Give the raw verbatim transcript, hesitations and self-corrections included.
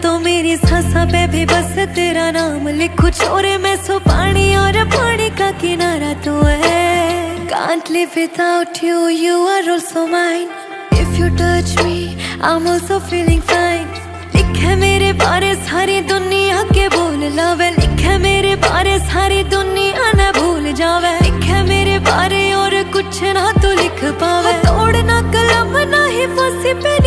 तो मेरी सांसा पे भी बस तेरा नाम लिखूं, छोरे में सो पानी और पानी का किनारा तू है। Can't live without you, you are also mine. If you touch me, I'm also feeling fine. लिखे मेरे बारे सारी दुनिया के बोल लावे, लिखे मेरे बारे सारी दुनिया न भूल जावे, लिखे मेरे बारे और कुछ ना तो लिख पावे। तोड़ना कलम ना ही फांसी पे